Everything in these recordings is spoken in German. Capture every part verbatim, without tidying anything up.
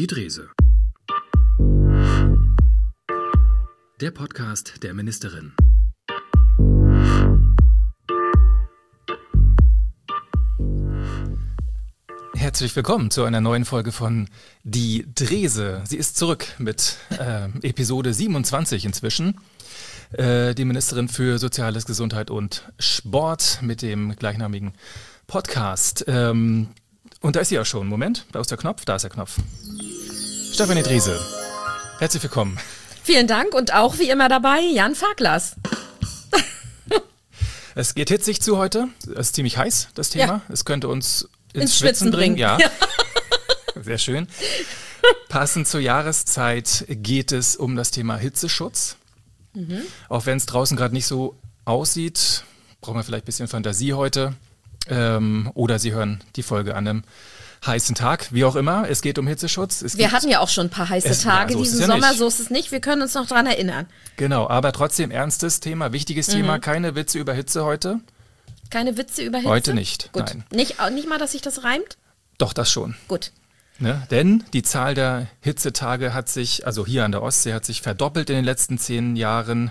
Die Drese. Der Podcast der Ministerin. Herzlich willkommen zu einer neuen Folge von Die Drese. Sie ist zurück mit äh, Episode siebenundzwanzig inzwischen. Äh, die Ministerin für Soziales, Gesundheit und Sport mit dem gleichnamigen Podcast. Ähm, und da ist sie ja schon. Moment, da ist der Knopf, da ist der Knopf. Stefanie Drese, herzlich willkommen. Vielen Dank und auch wie immer dabei Jan Farklas. Es geht hitzig zu heute. Es ist ziemlich heiß, das Thema. Ja. Es könnte uns ins, ins Schwitzen, Schwitzen bringen. Ja. ja. Sehr schön. Passend zur Jahreszeit geht es um das Thema Hitzeschutz. Mhm. Auch wenn es draußen gerade nicht so aussieht, brauchen wir vielleicht ein bisschen Fantasie heute. Ähm, oder Sie hören die Folge an einem heißen Tag, wie auch immer. Es geht um Hitzeschutz. Es wir hatten ja auch schon ein paar heiße es, Tage ja, so diesen ja Sommer, nicht. So ist es nicht. Wir können uns noch dran erinnern. Genau, aber trotzdem ernstes Thema, wichtiges mhm. Thema. Keine Witze über Hitze heute. Keine Witze über Hitze? Heute nicht, Gut. nein. Nicht, nicht mal, dass sich das reimt? Doch, das schon. Gut. Ne? Denn die Zahl der Hitzetage hat sich, also hier an der Ostsee, hat sich verdoppelt in den letzten zehn Jahren.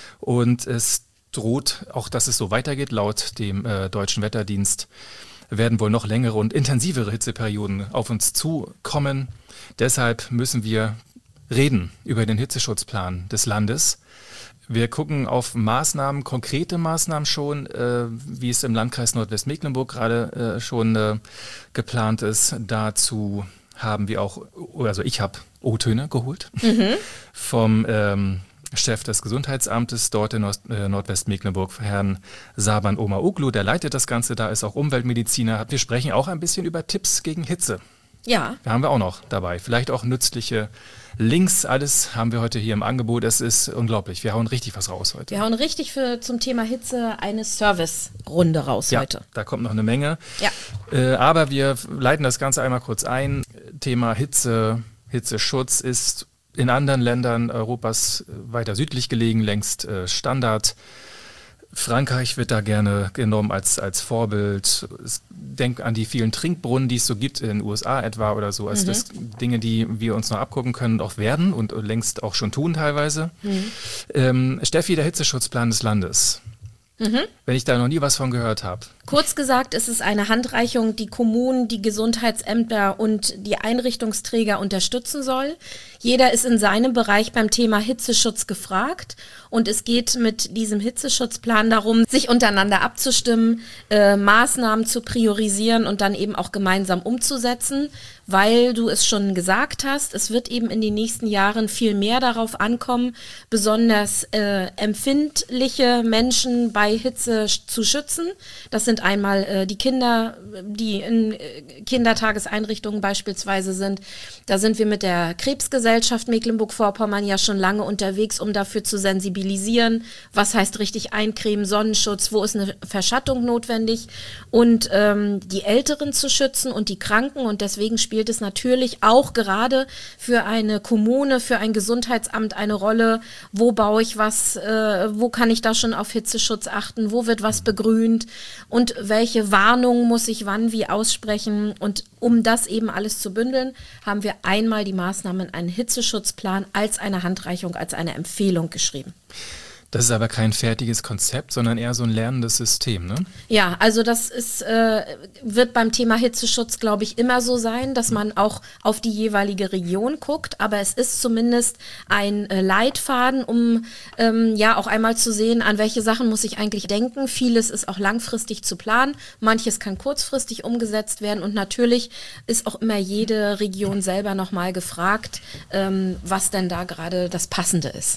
Und es droht, auch dass es so weitergeht, laut dem äh, Deutschen Wetterdienst, werden wohl noch längere und intensivere Hitzeperioden auf uns zukommen. Deshalb müssen wir reden über den Hitzeschutzplan des Landes. Wir gucken auf Maßnahmen, konkrete Maßnahmen schon, äh, wie es im Landkreis Nordwestmecklenburg gerade äh, schon äh, geplant ist. Dazu haben wir auch, also ich habe O-Töne geholt mhm. vom ähm, Chef des Gesundheitsamtes dort in Nord- äh, Nordwestmecklenburg, Herrn Saban Omaoglu, der leitet das Ganze, da ist auch Umweltmediziner. Wir sprechen auch ein bisschen über Tipps gegen Hitze. Ja. Da haben wir auch noch dabei. Vielleicht auch nützliche Links, alles haben wir heute hier im Angebot. Es ist unglaublich. Wir hauen richtig was raus heute. Wir hauen richtig für zum Thema Hitze eine Service-Runde raus ja, heute. Da kommt noch eine Menge. Ja. Äh, aber wir leiten das Ganze einmal kurz ein. Thema Hitze, Hitzeschutz ist in anderen Ländern Europas weiter südlich gelegen, längst äh, Standard. Frankreich wird da gerne genommen als, als Vorbild. Denk an die vielen Trinkbrunnen, die es so gibt in den U S A etwa oder so. Also mhm. das Dinge, die wir uns noch abgucken können und auch werden und längst auch schon tun teilweise. Mhm. Ähm, Steffi, der Hitzeschutzplan des Landes. Mhm. Wenn ich da noch nie was von gehört habe. Kurz gesagt, es ist eine Handreichung, die Kommunen, die Gesundheitsämter und die Einrichtungsträger unterstützen soll. Jeder ist in seinem Bereich beim Thema Hitzeschutz gefragt und es geht mit diesem Hitzeschutzplan darum, sich untereinander abzustimmen, äh, Maßnahmen zu priorisieren und dann eben auch gemeinsam umzusetzen, weil du es schon gesagt hast, es wird eben in den nächsten Jahren viel mehr darauf ankommen, besonders äh, empfindliche Menschen bei Hitze sch- zu schützen. Das sind einmal äh, die Kinder, die in äh, Kindertageseinrichtungen beispielsweise sind. Da sind wir mit der Krebsgesellschaft Mecklenburg-Vorpommern ja schon lange unterwegs, um dafür zu sensibilisieren. Was heißt richtig eincremen, Sonnenschutz, wo ist eine Verschattung notwendig? Und ähm, die Älteren zu schützen und die Kranken. Und deswegen spielt es natürlich auch gerade für eine Kommune, für ein Gesundheitsamt eine Rolle. Wo baue ich was? Äh, wo kann ich da schon auf Hitzeschutz achten? Wo wird was begrünt? Und welche Warnungen muss ich wann wie aussprechen? Und um das eben alles zu bündeln, haben wir einmal die Maßnahmen, einen Hitzeschutzplan als eine Handreichung, als eine Empfehlung geschrieben. Das ist aber kein fertiges Konzept, sondern eher so ein lernendes System, ne? Ja, also das ist, äh, wird beim Thema Hitzeschutz, glaube ich, immer so sein, dass man auch auf die jeweilige Region guckt. Aber es ist zumindest ein äh, Leitfaden, um ähm, ja auch einmal zu sehen, an welche Sachen muss ich eigentlich denken. Vieles ist auch langfristig zu planen, manches kann kurzfristig umgesetzt werden. Und natürlich ist auch immer jede Region selber nochmal gefragt, ähm, was denn da gerade das Passende ist.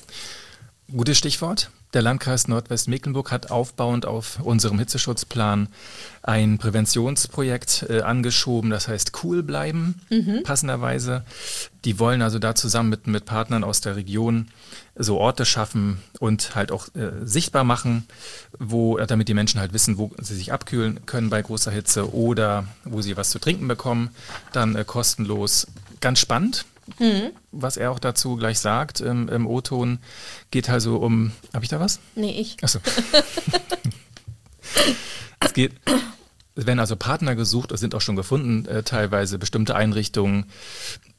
Gutes Stichwort. Der Landkreis Nordwestmecklenburg hat aufbauend auf unserem Hitzeschutzplan ein Präventionsprojekt äh, angeschoben, das heißt Cool bleiben, mhm. passenderweise. Die wollen also da zusammen mit, mit Partnern aus der Region so Orte schaffen und halt auch äh, sichtbar machen, wo, damit die Menschen halt wissen, wo sie sich abkühlen können bei großer Hitze oder wo sie was zu trinken bekommen, dann äh, kostenlos. Ganz spannend. Mhm. Was er auch dazu gleich sagt im, im O-Ton, geht also um, habe ich da was? Nee, ich. Achso. Es geht, es werden also Partner gesucht, es sind auch schon gefunden, äh, teilweise bestimmte Einrichtungen,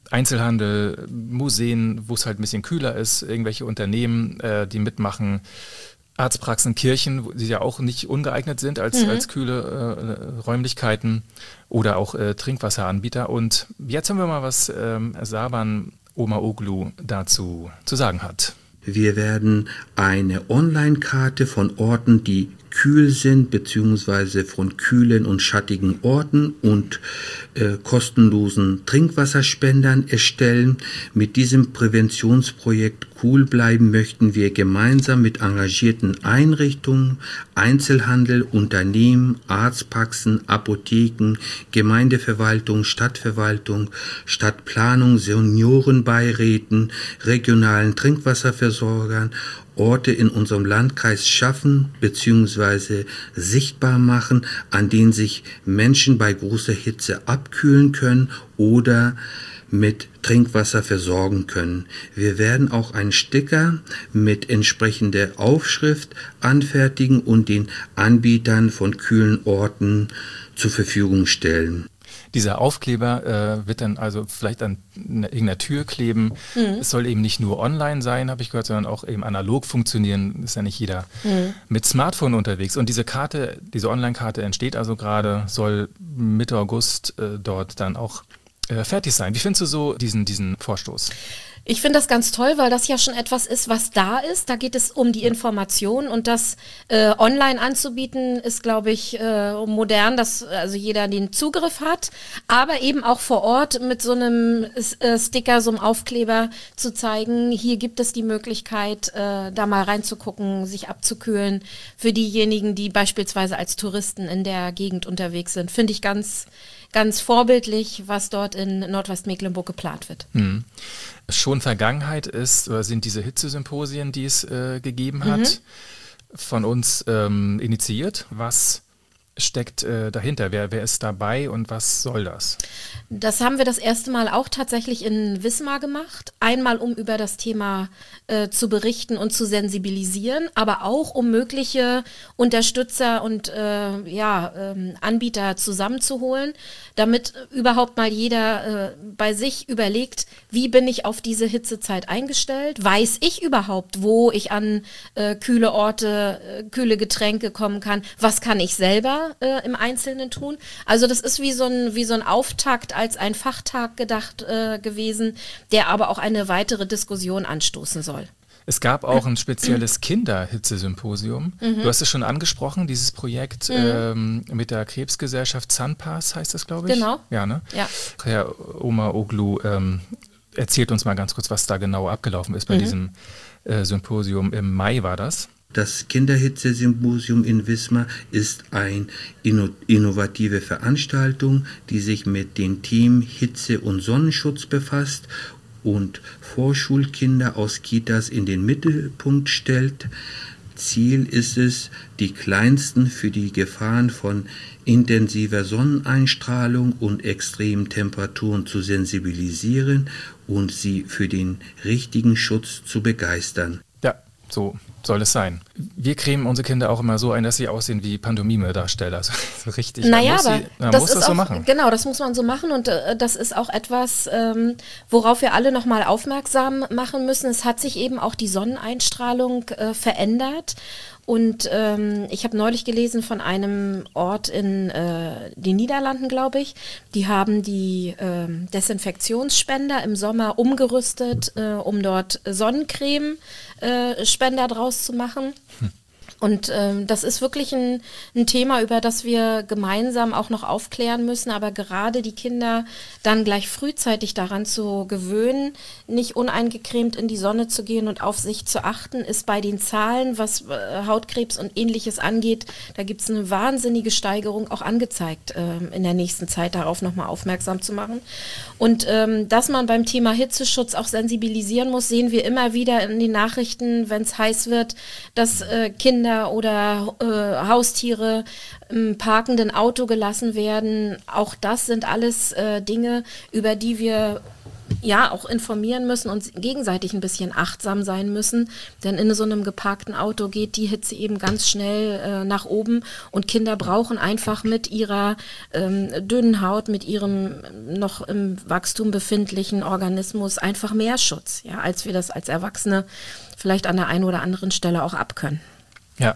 Einzelhandel, Museen, wo es halt ein bisschen kühler ist, irgendwelche Unternehmen, äh, die mitmachen, Arztpraxen, Kirchen, die ja auch nicht ungeeignet sind als, mhm. als kühle äh, Räumlichkeiten oder auch äh, Trinkwasseranbieter. Und jetzt haben wir mal, was ähm, Saban Omaoglu dazu zu sagen hat. Wir werden eine Online-Karte von Orten, die kühl sind, beziehungsweise von kühlen und schattigen Orten und äh, kostenlosen Trinkwasserspendern erstellen. Mit diesem Präventionsprojekt Cool bleiben möchten wir gemeinsam mit engagierten Einrichtungen, Einzelhandel, Unternehmen, Arztpraxen, Apotheken, Gemeindeverwaltung, Stadtverwaltung, Stadtplanung, Seniorenbeiräten, regionalen Trinkwasserversorgern, Orte in unserem Landkreis schaffen bzw. sichtbar machen, an denen sich Menschen bei großer Hitze abkühlen können oder mit Trinkwasser versorgen können. Wir werden auch einen Sticker mit entsprechender Aufschrift anfertigen und den Anbietern von kühlen Orten zur Verfügung stellen. Dieser Aufkleber äh, wird dann also vielleicht an irgendeiner Tür kleben. Mhm. Es soll eben nicht nur online sein, habe ich gehört, sondern auch eben analog funktionieren. Ist ja nicht jeder mhm. mit Smartphone unterwegs. Und diese Karte, diese Online-Karte entsteht also gerade, soll Mitte August äh, dort dann auch äh, fertig sein. Wie findest du so diesen, diesen Vorstoß? Ich finde das ganz toll, weil das ja schon etwas ist, was da ist. Da geht es um die Information und das äh, online anzubieten ist, glaube ich, äh, modern, dass also jeder den Zugriff hat, aber eben auch vor Ort mit so einem äh, Sticker, so einem Aufkleber zu zeigen, hier gibt es die Möglichkeit, äh, da mal reinzugucken, sich abzukühlen für diejenigen, die beispielsweise als Touristen in der Gegend unterwegs sind. Finde ich ganz ganz vorbildlich, was dort in Nordwestmecklenburg geplant wird. Hm. Schon Vergangenheit ist, oder sind diese Hitzesymposien, die es äh, gegeben hat, mhm. von uns ähm, initiiert. Was steckt äh, dahinter? Wer, wer ist dabei und was soll das? Das haben wir das erste Mal auch tatsächlich in Wismar gemacht. Einmal, um über das Thema äh, zu berichten und zu sensibilisieren, aber auch, um mögliche Unterstützer und äh, ja, ähm, Anbieter zusammenzuholen, damit überhaupt mal jeder äh, bei sich überlegt, wie bin ich auf diese Hitzezeit eingestellt? Weiß ich überhaupt, wo ich an äh, kühle Orte, äh, kühle Getränke kommen kann? Was kann ich selber Äh, im Einzelnen tun. Also das ist wie so ein, wie so ein Auftakt als ein Fachtag gedacht äh, gewesen, der aber auch eine weitere Diskussion anstoßen soll. Es gab auch ein spezielles Kinderhitzesymposium. Mhm. Du hast es schon angesprochen, dieses Projekt mhm. ähm, mit der Krebsgesellschaft Sunpass heißt das, glaube ich. Genau. Ja, ne? Ja. Herr Omaoglu ähm, erzählt uns mal ganz kurz, was da genau abgelaufen ist bei mhm. diesem äh, Symposium. Im Mai war das. Das Kinderhitzesymposium in Wismar ist eine inno- innovative Veranstaltung, die sich mit den Themen Hitze und Sonnenschutz befasst und Vorschulkinder aus Kitas in den Mittelpunkt stellt. Ziel ist es, die Kleinsten für die Gefahren von intensiver Sonneneinstrahlung und extremen Temperaturen zu sensibilisieren und sie für den richtigen Schutz zu begeistern. Ja, so soll es sein. Wir cremen unsere Kinder auch immer so ein, dass sie aussehen wie Pantomime-Darsteller. Also, so richtig. Naja, muss aber sie, man das muss ist das auch, so machen. Genau, das muss man so machen und äh, das ist auch etwas, ähm, worauf wir alle nochmal aufmerksam machen müssen. Es hat sich eben auch die Sonneneinstrahlung äh, verändert. Und ähm, ich habe neulich gelesen von einem Ort in äh, den Niederlanden, glaube ich. Die haben die äh, Desinfektionsspender im Sommer umgerüstet, äh, um dort Sonnencreme-Spender äh, draus zu machen. Hm. Und ähm, das ist wirklich ein, ein Thema, über das wir gemeinsam auch noch aufklären müssen. Aber gerade die Kinder dann gleich frühzeitig daran zu gewöhnen, nicht uneingecremt in die Sonne zu gehen und auf sich zu achten, ist bei den Zahlen, was äh, Hautkrebs und Ähnliches angeht, da gibt es eine wahnsinnige Steigerung auch angezeigt, äh, in der nächsten Zeit darauf nochmal aufmerksam zu machen. Und ähm, dass man beim Thema Hitzeschutz auch sensibilisieren muss, sehen wir immer wieder in den Nachrichten, wenn es heiß wird, dass äh, Kinder oder äh, Haustiere im parkenden Auto gelassen werden. Auch das sind alles äh, Dinge, über die wir ja auch informieren müssen und gegenseitig ein bisschen achtsam sein müssen. Denn in so einem geparkten Auto geht die Hitze eben ganz schnell äh, nach oben und Kinder brauchen einfach mit ihrer ähm, dünnen Haut, mit ihrem noch im Wachstum befindlichen Organismus einfach mehr Schutz, ja, als wir das als Erwachsene vielleicht an der einen oder anderen Stelle auch abkönnen. Ja,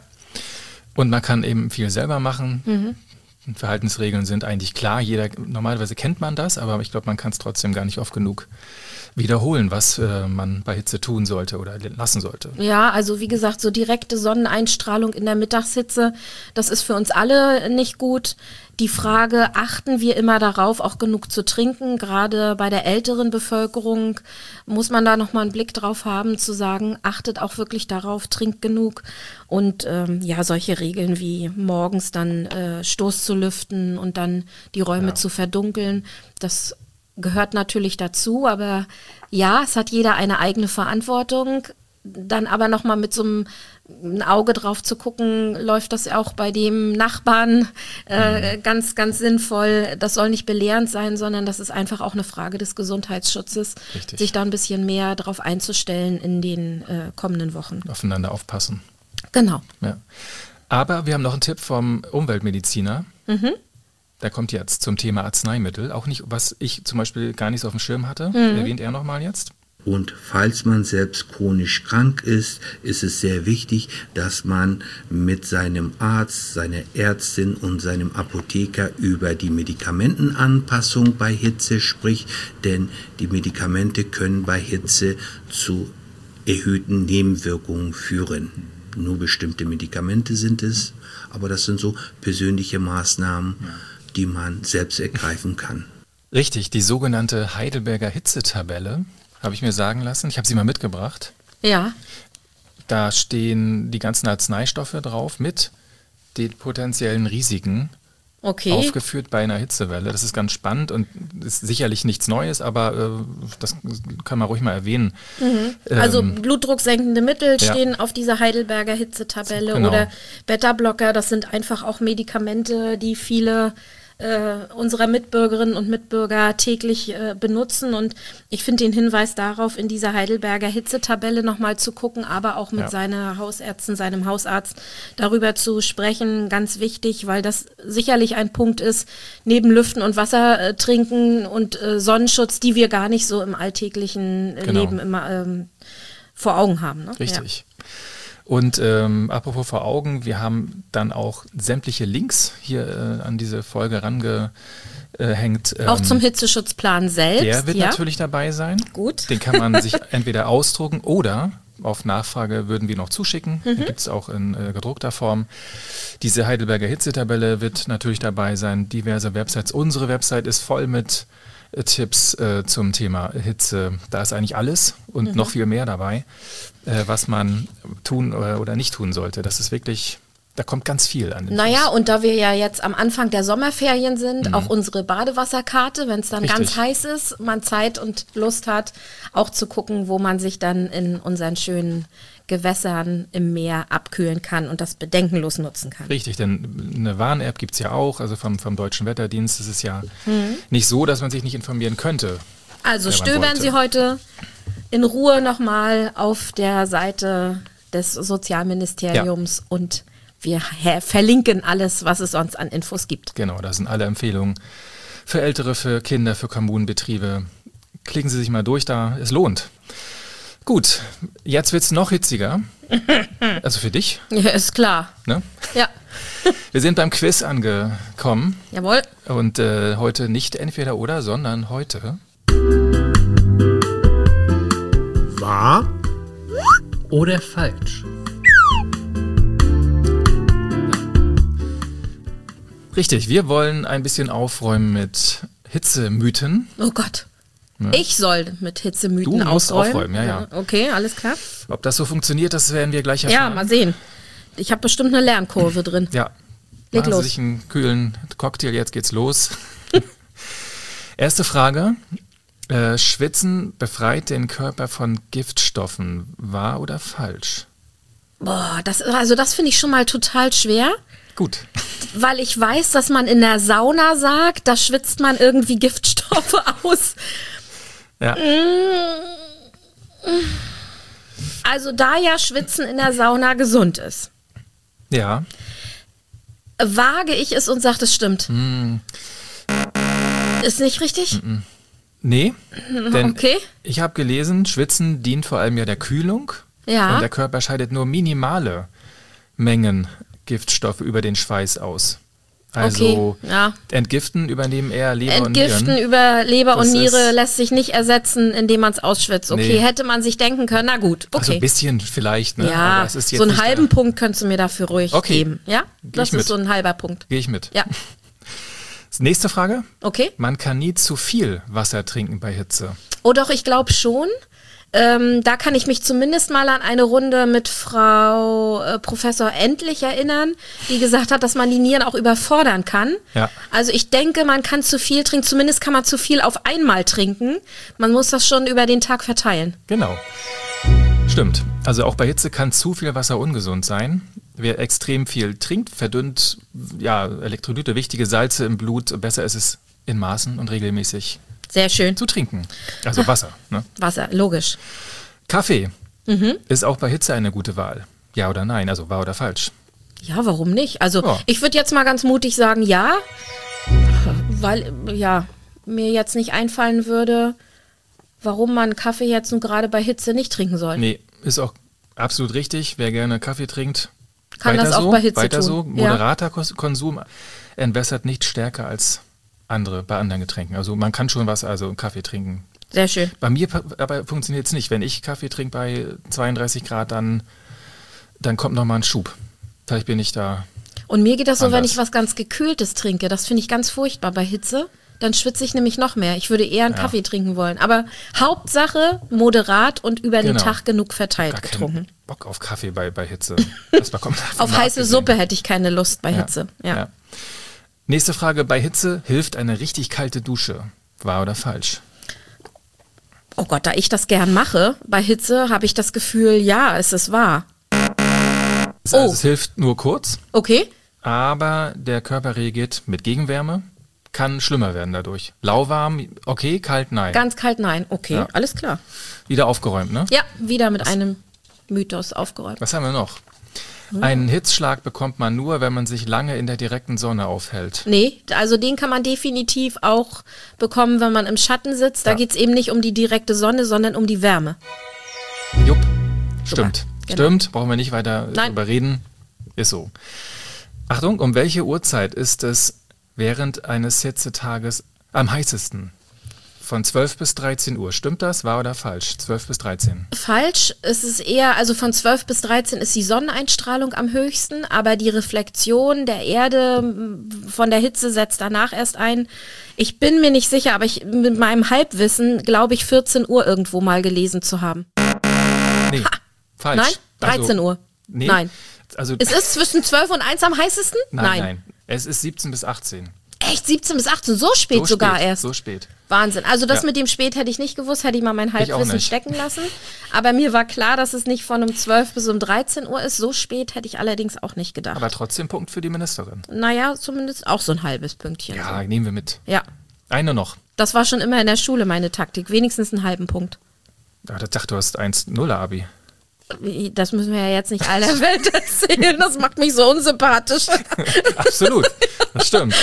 und man kann eben viel selber machen. Mhm. Verhaltensregeln sind eigentlich klar. Jeder, normalerweise kennt man das, aber ich glaube, man kann es trotzdem gar nicht oft genug wiederholen, was äh, man bei Hitze tun sollte oder lassen sollte. Ja, also wie gesagt, so direkte Sonneneinstrahlung in der Mittagshitze, das ist für uns alle nicht gut. Die Frage, achten wir immer darauf, auch genug zu trinken? Gerade bei der älteren Bevölkerung muss man da nochmal einen Blick drauf haben, zu sagen, achtet auch wirklich darauf, trinkt genug. Und ähm, ja, solche Regeln wie morgens dann äh, Stoß zu lüften und dann die Räume ja. zu verdunkeln, das gehört natürlich dazu. Aber ja, es hat jeder eine eigene Verantwortung. Dann aber nochmal mit so einem ein Auge drauf zu gucken, läuft das auch bei dem Nachbarn äh, mhm. ganz, ganz sinnvoll. Das soll nicht belehrend sein, sondern das ist einfach auch eine Frage des Gesundheitsschutzes, Richtig. sich da ein bisschen mehr drauf einzustellen in den äh, kommenden Wochen. Aufeinander aufpassen. Genau. Ja. Aber wir haben noch einen Tipp vom Umweltmediziner. Mhm. Der kommt jetzt zum Thema Arzneimittel. Auch nicht, was ich zum Beispiel gar nicht so auf dem Schirm hatte. Mhm. Erwähnt er nochmal jetzt. Und falls man selbst chronisch krank ist, ist es sehr wichtig, dass man mit seinem Arzt, seiner Ärztin und seinem Apotheker über die Medikamentenanpassung bei Hitze spricht, denn die Medikamente können bei Hitze zu erhöhten Nebenwirkungen führen. Nur bestimmte Medikamente sind es, aber das sind so persönliche Maßnahmen, die man selbst ergreifen kann. Richtig, die sogenannte Heidelberger Hitzetabelle. Habe ich mir sagen lassen. Ich habe sie mal mitgebracht. Ja. Da stehen die ganzen Arzneistoffe drauf mit den potenziellen Risiken okay. aufgeführt bei einer Hitzewelle. Das ist ganz spannend und ist sicherlich nichts Neues, aber äh, das kann man ruhig mal erwähnen. Mhm. Also ähm, blutdrucksenkende Mittel ja. stehen auf dieser Heidelberger Hitzetabelle genau. oder Beta-Blocker. Das sind einfach auch Medikamente, die viele Äh, unserer Mitbürgerinnen und Mitbürger täglich äh, benutzen und ich finde den Hinweis darauf, in dieser Heidelberger Hitzetabelle nochmal zu gucken, aber auch mit ja. seiner Hausärztin, seinem Hausarzt darüber zu sprechen, ganz wichtig, weil das sicherlich ein Punkt ist, neben Lüften und Wasser äh, trinken und äh, Sonnenschutz, die wir gar nicht so im alltäglichen äh, genau. Leben immer ähm, vor Augen haben. Ne? Richtig. Ja. Und ähm, apropos vor Augen, wir haben dann auch sämtliche Links hier äh, an diese Folge rangehängt. Ähm, auch zum Hitzeschutzplan selbst. Der wird ja? natürlich dabei sein. Gut. Den kann man sich entweder ausdrucken oder auf Nachfrage würden wir noch zuschicken. Mhm. Den gibt es auch in äh, gedruckter Form. Diese Heidelberger Hitzetabelle wird natürlich dabei sein. Diverse Websites. Unsere Website ist voll mit Tipps äh, zum Thema Hitze. Da ist eigentlich alles und mhm. noch viel mehr dabei, äh, was man tun oder, oder nicht tun sollte. Das ist wirklich, da kommt ganz viel an den Naja, Fuß. und da wir ja jetzt am Anfang der Sommerferien sind, mhm. auch unsere Badewasserkarte, wenn es dann Richtig. ganz heiß ist, man Zeit und Lust hat, auch zu gucken, wo man sich dann in unseren schönen Gewässern im Meer abkühlen kann und das bedenkenlos nutzen kann. Richtig, denn eine Warn-App gibt es ja auch, also vom, vom Deutschen Wetterdienst. Es ist ja mhm. nicht so, dass man sich nicht informieren könnte. Also stöbern Sie heute in Ruhe nochmal auf der Seite des Sozialministeriums ja. und wir verlinken alles, was es sonst an Infos gibt. Genau, da sind alle Empfehlungen für Ältere, für Kinder, für Kommunenbetriebe. Klicken Sie sich mal durch, da es lohnt. Gut, jetzt wird es noch hitziger. Also für dich. Ja, ist klar. Ne? Ja. Wir sind beim Quiz angekommen. Jawohl. Und äh, heute nicht entweder oder, sondern heute. Wahr oder falsch? Richtig, wir wollen ein bisschen aufräumen mit Hitzemythen. Oh Gott. Ja. Ich soll mit Hitzemythen du musst aufräumen. aufräumen. Ja, ja. Okay, alles klar. Ob das so funktioniert, das werden wir gleich erfahren. Ja, mal sehen. Ich habe bestimmt eine Lernkurve drin. Ja. Leg Machen los. Sie sich einen kühlen Cocktail, jetzt geht's los. Erste Frage. Äh, Schwitzen befreit den Körper von Giftstoffen. Wahr oder falsch? Boah, das, also das finde ich schon mal total schwer. Gut. Weil ich weiß, dass man in der Sauna sagt, da schwitzt man irgendwie Giftstoffe aus. Ja. Also da ja Schwitzen in der Sauna gesund ist, Ja. wage ich es und sage, es stimmt. Mm. Ist nicht richtig? Nee, denn Okay. ich habe gelesen, Schwitzen dient vor allem ja der Kühlung. Ja. Und der Körper scheidet nur minimale Mengen Giftstoffe über den Schweiß aus. Also Okay, ja. entgiften übernehmen eher Leber Entgiften und Nieren. über Leber Das und Niere ist- lässt sich nicht ersetzen, indem man es ausschwitzt. Okay, Nee. hätte man sich denken können, na gut, Also okay. ein bisschen vielleicht, ne? Ja, Aber es ist jetzt so einen nicht halben der- Punkt könntest du mir dafür ruhig Okay. geben. Ja, Geh das ich ist mit. so ein halber Punkt. Gehe ich mit. Ja, Nächste Frage. okay. Man kann nie zu viel Wasser trinken bei Hitze. Oh doch, ich glaube schon. Ähm, da kann ich mich zumindest mal an eine Runde mit Frau äh, Professor Endlich erinnern, die gesagt hat, dass man die Nieren auch überfordern kann. Ja. Also ich denke, man kann zu viel trinken, zumindest kann man zu viel auf einmal trinken. Man muss das schon über den Tag verteilen. Genau. Stimmt. Also auch bei Hitze kann zu viel Wasser ungesund sein. Wer extrem viel trinkt, verdünnt ja, Elektrolyte, wichtige Salze im Blut. Besser ist es in Maßen und regelmäßig Sehr schön. zu trinken. Also Wasser. Ne? Wasser, logisch. Kaffee Mhm. ist auch bei Hitze eine gute Wahl. Ja oder nein? Also wahr oder falsch? Ja, warum nicht? Also Ja. ich würde jetzt mal ganz mutig sagen, ja, weil ja mir jetzt nicht einfallen würde, warum man Kaffee jetzt nun gerade bei Hitze nicht trinken soll. Nee, ist auch absolut richtig. Wer gerne Kaffee trinkt, Kann weiter das auch so, bei Hitze weiter tun. so. Ja. Moderater Kos- Konsum entwässert nicht stärker als andere bei anderen Getränken. Also man kann schon was, also Kaffee trinken. Sehr schön. Bei mir pa- aber funktioniert es nicht. Wenn ich Kaffee trinke bei zweiunddreißig Grad, dann, dann kommt nochmal ein Schub. Vielleicht bin ich da. Und mir geht das so, wenn Anders. ich was ganz Gekühltes trinke. Das finde ich ganz furchtbar bei Hitze. Dann schwitze ich nämlich noch mehr. Ich würde eher einen Ja. Kaffee trinken wollen. Aber Hauptsache moderat und über den Genau. Tag genug verteilt Gar keinen getrunken. Bock auf Kaffee bei, bei Hitze. Das bekommt davon Auf mal heiße abgesehen. Suppe hätte ich keine Lust bei Ja. Hitze. Ja. Ja. Nächste Frage. Bei Hitze hilft eine richtig kalte Dusche. Wahr oder falsch? Oh Gott, da ich das gern mache, bei Hitze habe ich das Gefühl, ja, es ist wahr. Also Oh. es hilft nur kurz, Okay? aber der Körper reagiert mit Gegenwärme. Kann schlimmer werden dadurch. Lauwarm, okay, kalt, nein. Ganz kalt, nein. Okay, Ja. alles klar. Wieder aufgeräumt, ne? Ja, wieder mit einem Mythos aufgeräumt. Was haben wir noch? Hm. Einen Hitzschlag bekommt man nur, wenn man sich lange in der direkten Sonne aufhält. Nee, also den kann man definitiv auch bekommen, wenn man im Schatten sitzt. Da Ja. geht's eben nicht um die direkte Sonne, sondern um die Wärme. Jupp, stimmt. Genau. Stimmt, brauchen wir nicht weiter Nein. drüber reden. Ist so. Achtung, um welche Uhrzeit ist es während eines Hitzetages am heißesten? Von zwölf bis dreizehn Uhr. Stimmt das? Wahr oder falsch? zwölf bis dreizehn. Falsch, es ist eher, also von zwölf bis dreizehn ist die Sonneneinstrahlung am höchsten, aber die Reflexion der Erde m, von der Hitze setzt danach erst ein. Ich bin mir nicht sicher, aber ich mit meinem Halbwissen glaube ich vierzehn Uhr irgendwo mal gelesen zu haben. Nee, falsch. Nein? dreizehn Also, Uhr. Nee. Nein. Also, Es ist zwischen zwölf und eins am heißesten? nein, nein. Es ist siebzehn bis achtzehn. Echt, siebzehn bis achtzehn, so spät So sogar spät, erst. So spät. Wahnsinn. Also das Ja. mit dem spät hätte ich nicht gewusst, hätte ich mal mein Ich auch Halbwissen nicht. stecken lassen. Aber mir war klar, dass es nicht von um zwölf bis um dreizehn Uhr ist. So spät hätte ich allerdings auch nicht gedacht. Aber trotzdem Punkt für die Ministerin. naja, zumindest auch so ein halbes Pünktchen. Ja, So. nehmen wir mit. Ja, Eine noch. das war schon immer in der Schule meine Taktik. Wenigstens einen halben Punkt. Ah, ich dachte, du hast eins Komma null Abi. Das müssen wir ja jetzt nicht aller Welt erzählen. Das macht mich so unsympathisch. Absolut. Das stimmt.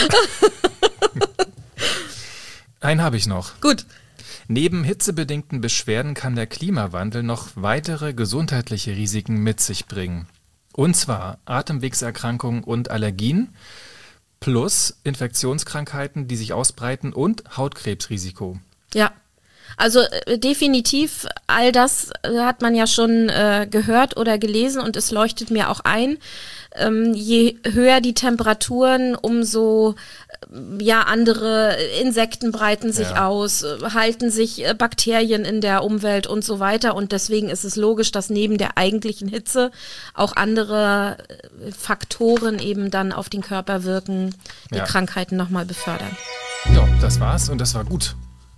Einen habe ich noch. Gut. Neben hitzebedingten Beschwerden kann der Klimawandel noch weitere gesundheitliche Risiken mit sich bringen. Und zwar Atemwegserkrankungen und Allergien plus Infektionskrankheiten, die sich ausbreiten und Hautkrebsrisiko. Ja. Also äh, definitiv, all das äh, hat man ja schon äh, gehört oder gelesen und es leuchtet mir auch ein. Ähm, je höher die Temperaturen, umso äh, ja andere Insekten breiten sich Ja. aus, äh, halten sich äh, Bakterien in der Umwelt und so weiter. Und deswegen ist es logisch, dass neben der eigentlichen Hitze auch andere äh, Faktoren eben dann auf den Körper wirken, die Ja. Krankheiten nochmal befördern. Ja, das war's und das war gut.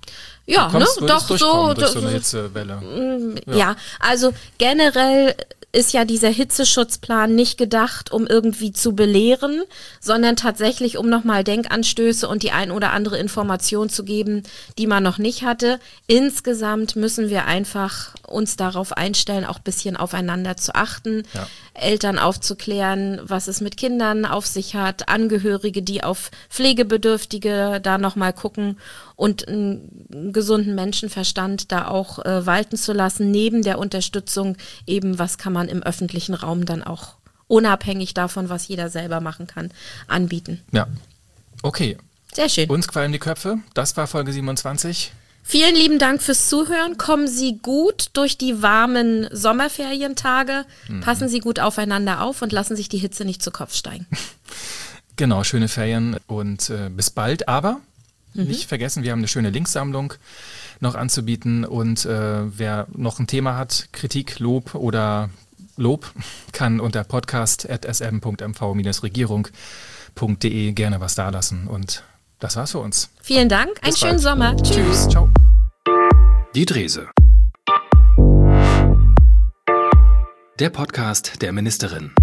Ja, du kommst, ne? Doch so, durch so, so eine Hitzewelle. Ja. ja, also generell ist ja dieser Hitzeschutzplan nicht gedacht, um irgendwie zu belehren, sondern tatsächlich, um nochmal Denkanstöße und die ein oder andere Information zu geben, die man noch nicht hatte. Insgesamt müssen wir einfach uns darauf einstellen, auch ein bisschen aufeinander zu achten, ja. Eltern aufzuklären, was es mit Kindern auf sich hat, Angehörige, die auf Pflegebedürftige da nochmal gucken und einen gesunden Menschenverstand da auch äh, walten zu lassen, neben der Unterstützung eben, was kann man im öffentlichen Raum dann auch unabhängig davon, was jeder selber machen kann, anbieten. Ja, okay. Sehr schön. Uns qualmen die Köpfe. Das war Folge siebenundzwanzig. Vielen lieben Dank fürs Zuhören. Kommen Sie gut durch die warmen Sommerferientage. Mhm. Passen Sie gut aufeinander auf und lassen sich die Hitze nicht zu Kopf steigen. Genau, schöne Ferien und äh, bis bald. Aber mhm. nicht vergessen, wir haben eine schöne Linksammlung noch anzubieten. Und äh, wer noch ein Thema hat, Kritik, Lob oder Lob, kann unter podcast at s m punkt m v dash regierung punkt d e gerne was dalassen. Und das war's für uns. Vielen Dank, einen schönen Sommer. Tschüss. Tschüss, ciao. Die Drese. Der Podcast der Ministerin.